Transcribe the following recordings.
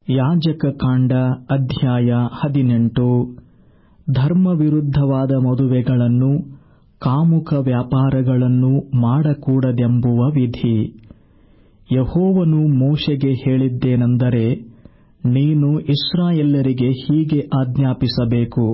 ಯಾಜಕಕಾಂಡ ಅಧ್ಯಾಯ 18. ಧರ್ಮವಿರುದ್ಧವಾದ ಮದುವೆಗಳನ್ನು ಕಾಮುಕ ವ್ಯಾಪಾರಗಳನ್ನು ಮಾಡಕೂಡದೆಂಬುವ ವಿಧಿ. ಯೆಹೋವನು ಮೋಶೆಗೆ ಹೇಳಿದ್ದೇನೆಂದರೆ, ನೀನು ಇಸ್ರಾಯೇಲ್ಯರಿಗೆ ಹೀಗೆ ಆಜ್ಞಾಪಿಸಬೇಕು,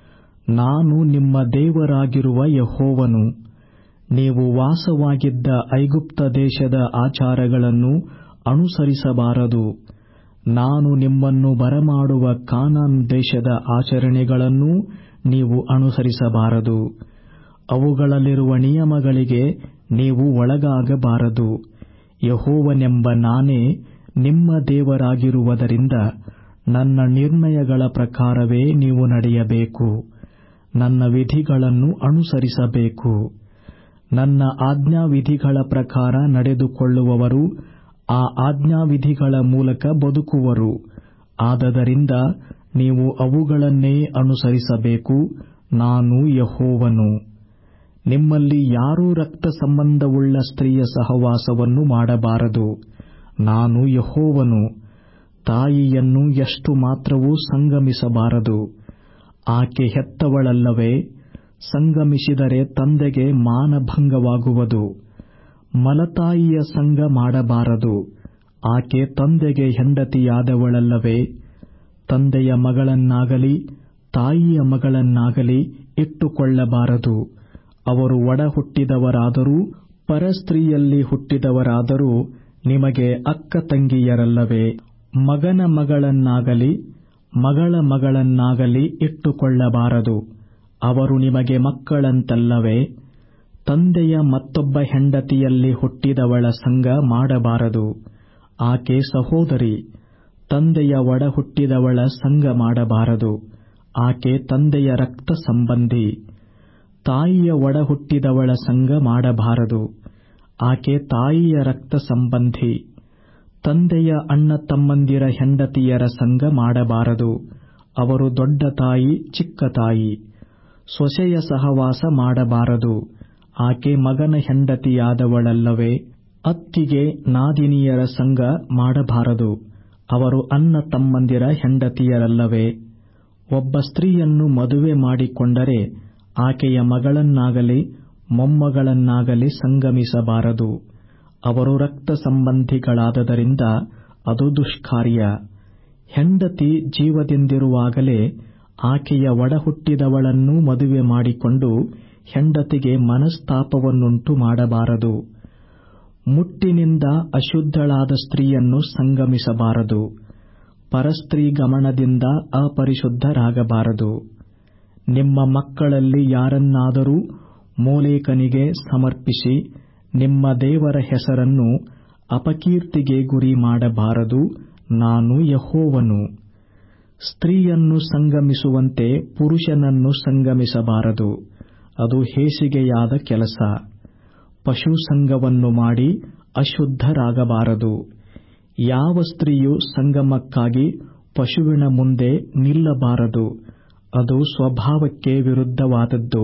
ನಾನು ನಿಮ್ಮ ದೇವರಾಗಿರುವ ಯೆಹೋವನು. ನೀವು ವಾಸವಾಗಿದ್ದ ಐಗುಪ್ತ ದೇಶದ ಆಚಾರಗಳನ್ನು ಅನುಸರಿಸಬಾರದು. ನಾನು ನಿಮ್ಮನ್ನು ಬರಮಾಡುವ ಕಾನಾನ್ ದೇಶದ ಆಚರಣೆಗಳನ್ನೂ ನೀವು ಅನುಸರಿಸಬಾರದು. ಅವುಗಳಲ್ಲಿರುವ ನಿಯಮಗಳಿಗೆ ನೀವು ಒಳಗಾಗಬಾರದು. ಯೆಹೋವನೆಂಬ ನಾನೇ ನಿಮ್ಮ ದೇವರಾಗಿರುವುದರಿಂದ ನನ್ನ ನಿರ್ಣಯಗಳ ಪ್ರಕಾರವೇ ನೀವು ನಡೆಯಬೇಕು. ನನ್ನ ವಿಧಿಗಳನ್ನು ಅನುಸರಿಸಬೇಕು. ನನ್ನ ಆಜ್ಞಾವಿಧಿಗಳ ಪ್ರಕಾರ ನಡೆದುಕೊಳ್ಳುವವರು ಆ ಆಜ್ಞಾವಿಧಿಗಳ ಮೂಲಕ ಬದುಕುವರು. ಆದದರಿಂದ ನೀವು ಅವುಗಳನ್ನೇ ಅನುಸರಿಸಬೇಕು. ನಾನು ಯೆಹೋವನು. ನಿಮ್ಮಲ್ಲಿ ಯಾರೂ ರಕ್ತ ಸಂಬಂಧವುಳ್ಳ ಸ್ತ್ರೀಯ ಸಹವಾಸವನ್ನು ಮಾಡಬಾರದು. ನಾನು ಯೆಹೋವನು. ತಾಯಿಯನ್ನು ಎಷ್ಟು ಮಾತ್ರವೂ ಸಂಗಮಿಸಬಾರದು. ಆಕೆ ಹೆತ್ತವಳಲ್ಲವೇ? ಸಂಗಮಿಸಿದರೆ ತಂದೆಗೆ ಮಾನಭಂಗವಾಗುವುದು. ಮಲತಾಯಿಯ ಸಂಗ ಮಾಡಬಾರದು. ಆಕೆ ತಂದೆಗೆ ಹೆಂಡತಿಯಾದವಳಲ್ಲವೇ? ತಂದೆಯ ಮಗಳನ್ನಾಗಲಿ ತಾಯಿಯ ಮಗಳನ್ನಾಗಲಿ ಇಟ್ಟುಕೊಳ್ಳಬಾರದು. ಅವರು ಒಡ ಹುಟ್ಟಿದವರಾದರೂ ಪರಸ್ತ್ರೀಯಲ್ಲಿ ಹುಟ್ಟಿದವರಾದರೂ ನಿಮಗೆ ಅಕ್ಕ ತಂಗಿಯರಲ್ಲವೇ? ಮಗನ ಮಗಳನ್ನಾಗಲಿ ಮಗಳ ಮಗಳನ್ನಾಗಲಿ ಇಟ್ಟುಕೊಳ್ಳಬಾರದು. ಅವರು ನಿಮಗೆ ಮಕ್ಕಳಂತಲ್ಲವೇ? ತಂದೆಯ ಮತ್ತೊಬ್ಬ ಹೆಂಡತಿಯಲ್ಲಿ ಹುಟ್ಟಿದವಳ ಸಂಗ ಮಾಡಬಾರದು. ಆಕೆ ಸಹೋದರಿ. ತಂದೆಯ ಒಡ ಹುಟ್ಟಿದವಳ ಸಂಗ ಮಾಡಬಾರದು. ಆಕೆ ತಂದೆಯ ರಕ್ತ ಸಂಬಂಧಿ. ತಾಯಿಯ ಒಡ ಹುಟ್ಟಿದವಳ ಸಂಗ ಮಾಡಬಾರದು. ಆಕೆ ತಾಯಿಯ ರಕ್ತ ಸಂಬಂಧಿ. ತಂದೆಯ ಅಣ್ಣ ತಮ್ಮಂದಿರ ಹೆಂಡತಿಯರ ಸಂಗ ಮಾಡಬಾರದು. ಅವರು ದೊಡ್ಡ ತಾಯಿ ಚಿಕ್ಕ ತಾಯಿ. ಸೊಸೆಯ ಸಹವಾಸ ಮಾಡಬಾರದು. ಆಕೆ ಮಗನ ಹೆಂಡತಿಯಾದವಳಲ್ಲವೇ? ಅತ್ತಿಗೆ ನಾದಿನಿಯರ ಸಂಗ ಮಾಡಬಾರದು. ಅವರು ಅಣ್ಣ ತಮ್ಮಂದಿರ ಹೆಂಡತಿಯರಲ್ಲವೇ? ಒಬ್ಬ ಸ್ತ್ರೀಯನ್ನು ಮದುವೆ ಮಾಡಿಕೊಂಡರೆ ಆಕೆಯ ಮಗಳನ್ನಾಗಲಿ ಮೊಮ್ಮಗಳನ್ನಾಗಲಿ ಸಂಗಮಿಸಬಾರದು. ಅವರು ರಕ್ತ ಸಂಬಂಧಿಗಳಾದದರಿಂದ ಅದು ದುಷ್ಕಾರ್ಯ. ಹೆಂಡತಿ ಜೀವದಿಂದಿರುವಾಗಲೇ ಆಕೆಯ ಒಡಹುಟ್ಟಿದವಳನ್ನೂ ಮದುವೆ ಮಾಡಿಕೊಂಡು ಹೆಂಡತಿಗೆ ಮನಸ್ತಾಪವನ್ನುಂಟು ಮಾಡಬಾರದು. ಮುಟ್ಟಿನಿಂದ ಅಶುದ್ಧಳಾದ ಸ್ತ್ರೀಯನ್ನು ಸಂಗಮಿಸಬಾರದು. ಪರಸ್ತ್ರೀ ಗಮನದಿಂದ ಅಪರಿಶುದ್ಧರಾಗಬಾರದು. ನಿಮ್ಮ ಮಕ್ಕಳಲ್ಲಿ ಯಾರನ್ನಾದರೂ ಮೋಲೇಕನಿಗೆ ಸಮರ್ಪಿಸಿ ನಿಮ್ಮ ದೇವರ ಹೆಸರನ್ನು ಅಪಕೀರ್ತಿಗೆ ಗುರಿ ಮಾಡಬಾರದು. ನಾನು ಯೆಹೋವನು. ಸ್ತ್ರೀಯನ್ನು ಸಂಗಮಿಸುವಂತೆ ಪುರುಷನನ್ನು ಸಂಗಮಿಸಬಾರದು. ಅದು ಹೇಸಿಗೆಯಾದ ಕೆಲಸ. ಪಶು ಸಂಗವನ್ನು ಮಾಡಿ ಅಶುದ್ಧರಾಗಬಾರದು. ಯಾವ ಸ್ತ್ರೀಯು ಸಂಗಮಕ್ಕಾಗಿ ಪಶುವಿನ ಮುಂದೆ ನಿಲ್ಲಬಾರದು. ಅದು ಸ್ವಭಾವಕ್ಕೆ ವಿರುದ್ಧವಾದದ್ದು.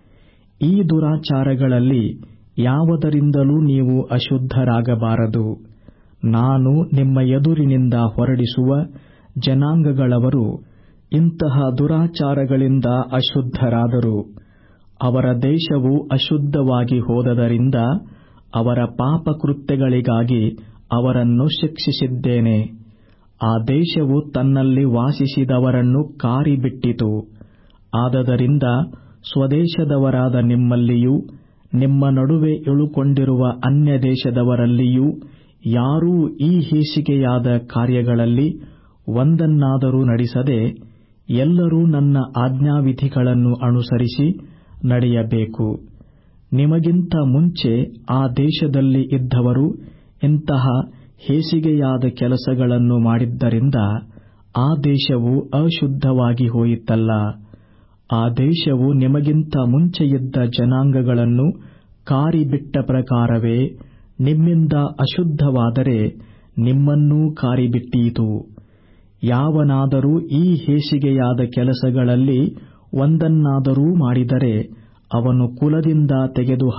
ಈ ದುರಾಚಾರಗಳಲ್ಲಿ ಯಾವುದರಿಂದಲೂ ನೀವು ಅಶುದ್ಧರಾಗಬಾರದು. ನಾನು ನಿಮ್ಮ ಎದುರಿನಿಂದ ಹೊರಡಿಸುವ ಜನಾಂಗಗಳವರು ಇಂತಹ ದುರಾಚಾರಗಳಿಂದ ಅಶುದ್ಧರಾದರು. ಅವರ ದೇಶವು ಅಶುದ್ಧವಾಗಿ ಹೋದದರಿಂದ ಅವರ ಪಾಪಕೃತ್ಯಗಳಿಗಾಗಿ ಅವರನ್ನು ಶಿಕ್ಷಿಸಿದ್ದೇನೆ. ಆ ದೇಶವು ತನ್ನಲ್ಲಿ ವಾಸಿಸಿದವರನ್ನು ಕಾರಿಬಿಟ್ಟಿತು. ಆದದರಿಂದ ಸ್ವದೇಶದವರಾದ ನಿಮ್ಮಲ್ಲಿಯೂ ನಿಮ್ಮ ನಡುವೆ ಇಳುಕೊಂಡಿರುವ ಅನ್ಯ ದೇಶದವರಲ್ಲಿಯೂ ಯಾರೂ ಈ ಹೇಸಿಗೆಯಾದ ಕಾರ್ಯಗಳಲ್ಲಿ ಒಂದನ್ನಾದರೂ ನಡೆಸದೆ ಎಲ್ಲರೂ ನನ್ನ ಆಜ್ಞಾವಿಧಿಗಳನ್ನು ಅನುಸರಿಸಿ ನಡೆಯಬೇಕು. ನಿಮಗಿಂತ ಮುಂಚೆ ಆ ದೇಶದಲ್ಲಿ ಇದ್ದವರು ಇಂತಹ ಹೇಸಿಗೆಯಾದ ಕೆಲಸಗಳನ್ನು ಮಾಡಿದ್ದರಿಂದ ಆ ದೇಶವು ಅಶುದ್ಧವಾಗಿ ಹೋಯಿತಲ್ಲ. ಆ ದೇಶವು ನಿಮಗಿಂತ ಮುಂಚೆಯಿದ್ದ ಜನಾಂಗಗಳನ್ನು ಕಾರಿಬಿಟ್ಟ ಪ್ರಕಾರವೇ ನಿಮ್ಮಿಂದ ಅಶುದ್ಧವಾದರೆ ನಿಮ್ಮನ್ನೂ ಕಾರಿಬಿಟ್ಟೀತು. ಯಾವನಾದರೂ ಈ ಹೇಸಿಗೆಯಾದ ಕೆಲಸಗಳಲ್ಲಿ ಒಂದನ್ನಾದರೂ ಮಾಡಿದರೆ ಅವನು ಕುಲದಿಂದ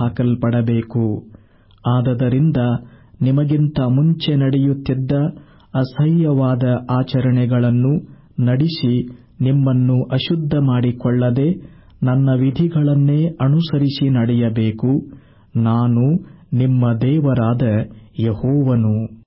ತೆಗೆದುಹಾಕಲ್ಪಡಬೇಕು. ಆದದರಿಂದ ನಿಮಗಿಂತ ಮುಂಚೆ ನಡೆಯುತ್ತಿದ್ದ ಅಸಹ್ಯವಾದ ಆಚರಣೆಗಳನ್ನು ನಡೆಸಿ ನಿಮ್ಮನ್ನು ಅಶುದ್ಧ ಮಾಡಿಕೊಳ್ಳದೆ ನನ್ನ ವಿಧಿಗಳನ್ನೇ ಅನುಸರಿಸಿ ನಡೆಯಬೇಕು. ನಾನು ನಿಮ್ಮ ದೇವರಾದ ಯೆಹೋವನು.